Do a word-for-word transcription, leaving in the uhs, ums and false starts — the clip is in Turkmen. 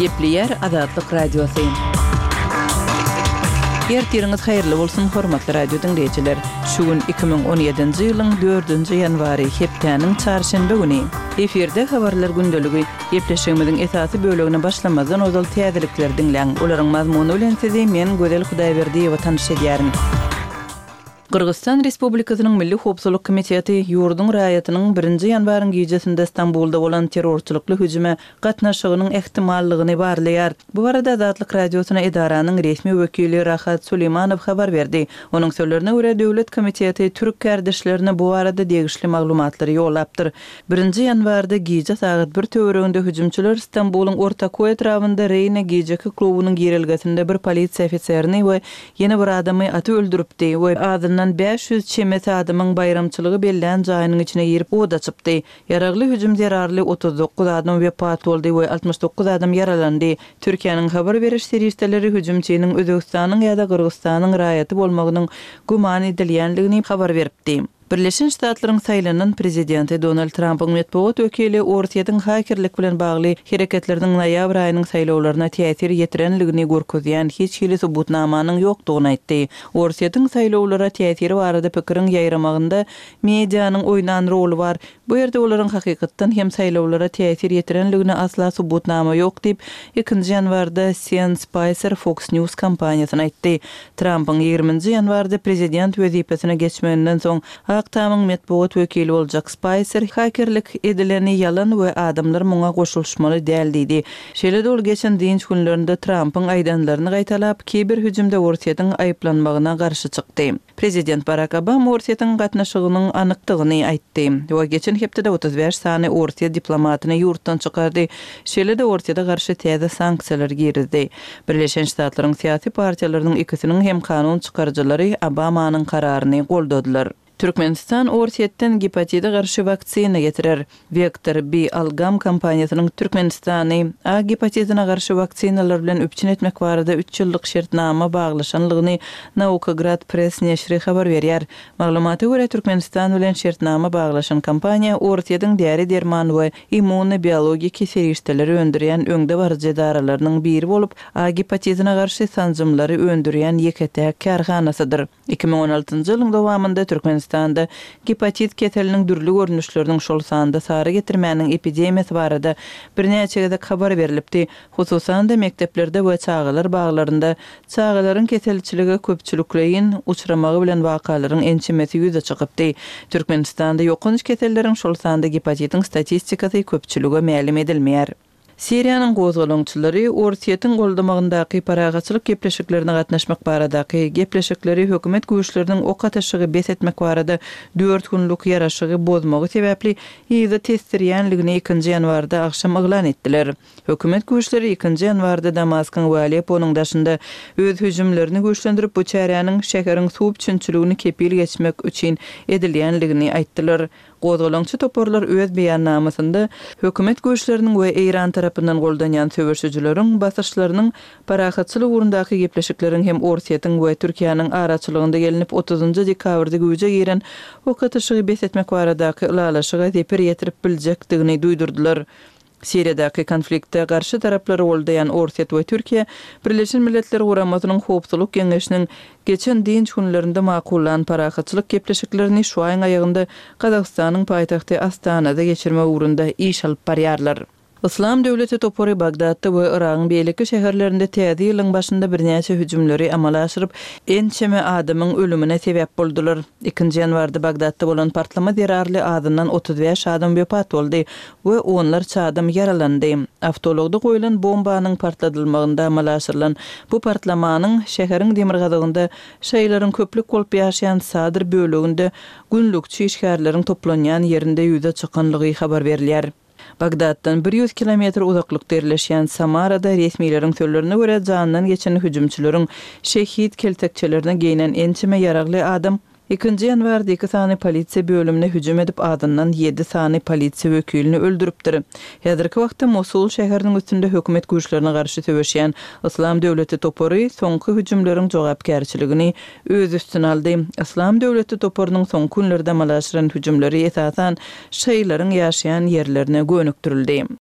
Gepleyer Azatlyk Radiosu. Ertiriniz hayırlı bolsun hormatly radio dinleyijiler. Şu gün iki bin on ýedinji ýylyň dördünji ýanwary hepdeniň çarşembe güni. Eferde habarlar gündöligi gepleşigimiziň esasy bölegine başlamazdan ozal täzelikler dinleň. Olaryň mazmuny bilen sizi men Gözel Hudaýberdiýewa tanış edýärim. Kırgızstan Respublikasynyň Milli Howpsuzlyk Komiteti ýurdun raýatynyň birinji ýanwaryň gijesinde Istanbulda bolan terrorçylykly hüjüme gatnaşygynyň ehtimallygyny barlaýar. Bu barada Azatlyk Radiosyna edaranyň resmi wekili Rahat Suleymanow habar berdi. Onuň sözlerine görä Döwlet Komiteti türk kardeşlerine bu barada degişli maglumatlary ýollapdyr. birinji ýanwarda gije saat bir töwereginde hüjümçüler Istanbulyň Ortaköy etrafynda Reyne gijeki klubunyň girilgesinde bir polisiýa ofiserini we ýene bir adamy aty öldüripdi we adyny beş yüz çemet adamyň bayramçylygy belläň jaýynyň içine girip oda çypdy. Yaragly hüjüm zerarly otuz dokuz adam wepat boldy we altmış dokuz adam yaralandy. Türkiýanyň habar beriş serýisleri hüjümçiniň Özbekistanyň ýa-da Kyrgyzstanyň raýaty bolmagynyň gumany edilýänligini habar beripdi. Birleşen Ştatlaryň saýlanan prezidenti Donald Trump'yň medeniýet wekili Ortiýatyň hakerlik bilen bagly hereketleriniň noýabr aýynyň saýlawlaryna täsir ýetirenligini görkezýän hiç hili subutnamanyň ýokdugyny aýtdy. Ortiýatyň saýlawlara täsiri barada pikiriň ýaýramagynda medianyň oýnan roli bar. Bu ýerde olaryň hakykatdan hem saýlawlara täsir ýetirenligine asla subutnama ýok diýip ikinji ýanwarda Sean Spicer Fox News kampaniýasyna aýtdy. Trump'yň ýygrüminji ýanwarda prezident wezipesine geçmeninden soň Aktamyň medeniýet wekili boljak Spicer hakerlik edileni ýalan we adamlar muňa goşulmaly däl diýdi. Şeýle ol geçen dinç günlerinde Trump'yň aýdanlaryny gaýtalap kiber hüjümde Ortiýatyň aýplanmagyna garşy çykdy. Prezident Barack Obama Ortiýatyň gatnaşygynyň anykdygyny aýtdy. We geçen hepde otuz beş sany Ortiýa diplomatyny ýurtdan çykardy. Şeýle de Ortiýada garşy täze sanksiýalar girizdi. Birleşen Ştatlaryň syýasy partiýalarynyň ikisiniň hem kanun çykarjylary Obamanyň kararyny goldadylar. Türkmenistan Ortiýatdan gepatite garşy waksina getirer. Vektor B Algam kampaniýasynyň Türkmenistany A gepatitine garşy waksinalar bilen öpçün etmek barada üç ýyllyk şertnama baglaşanlygyny Naukograd Press neşri habar berýär. Maglumata görä Türkmenistan bilen şertnama baglaşan kampaniýa Ortiýatyň däri derman we immunobiologik serýişdeleri öndürýän öňde barjy daralarynyň biri bolup A gepatitine garşy sanjymlary öndürýän ýeketäk karhanasydyr. iki bin on altynjy ýylyň dowamında Türkmenistan Anda gepatit keteliniň dürli görnüşleriniň şol sanda sara getirmäniň epidemiýasy barada birnäçe gezek habar berilipdi. Hususan da mekteplerde we çağalar baglarynda çağalaryň ketelçiligi köpçülikleýin uçramagy bilen wakalaryň ençemesi ýüze çykypdy. Türkmenistanda ýokunç ketelleriň şol sanda gepatitiň statistikasy köpçüligi ma'lum edilmeýär. Siriýanyň gozgalaňçylary Ortiýatyň goldamagyndaky paragaçylyk gepleşiklerine gatnaşmak baradaky gepleşikleri hökümet güýçleriniň ok ataşygy bes etmek barada dört günlük ýaraşygy bozmagy sebäpli ýygy testirýänligini ikinji ýanwarda akşam eglan etdiler. Hökümet güýçleri ikinji ýanwarda Damaskyň we Aleppo'nyň daşynda öz hüjümlerini güýçlendirip bu çäräniň şäheriň suw üçinçiligini kepil geçmek üçin edilýänligini aýtdylar. Gozgalaňçy toporlar öz beýannamasynda hökümet güýçleriniň we Eýran tarapyndan goldanýan söwürşüjileriň basyşlarynyň paragatçylyk urundaky gepleşikleriň hem Ortiýatyň we Türkiýanyň araçylygynda gelinip otuzunjy dekabrda güýje giren ok ataşygy bes etmek baradaky ulalaşyga zepir ýetirip biljekdigini duýdurdylar. Siriýadaky konfliktde garşy taraplary boldaýan Ortiýat we Türkiýe Birleşen Milletler Guramasynyň Howpsuzlyk Geňeşiniň geçen dinç günlerinde makullan paragatçylyk gepleşiklerini şu aýyň aýagynda Kazakstanyň paýtagty Astanada geçirme ugrunda iş alyp barýarlar. Islam döwleti topory Bagdadda we Iragyň beýleki şäherlerinde täze ýylyň başynda birnäçe hüjümleri amala aşyryp ençeme adamyň ölümine sebäp boldular. ikinji ýanwarda Bagdadda bolan partlama zerarly adından otuz beş adam wepat boldy we onlar adam yaralandy. Awtologda goýulan bombanyň partladylmagyna amala aşyrylan bu partlamanyň şäheriň demirgazygynda şeýlerin köplük bolup ýaşaýan sadyr böleginde günlükçi işgärleriň toplanýan ýerinde ýüze çykanlygy habar berilýär. Bagdaddan bir yüz kilometr uzaklykda ýerleşýän Samarada resmiýetiň sözlerine görä janyndan geçen hüjümçüleriň şehit keltekçilerine geýnen ençeme ýaragly adam ikinji ýanwarda iki sany polisiýa bölümine hüjüm edip adından ýedi sany polisiýa wekilini öldüripdir. Häzirki wagtda Mosul şäheriniň üstünde hökümet güýçlerine garşy töweşýän Islam döwleti topory soňky hüjümleriň jogapkärçiligini öz üstüne aldy. Islam döwleti toporynyň soňky günlerde malaşyran hüjümleri esasan şeýlerin ýaşaýan ýerlerine gönükdirildi.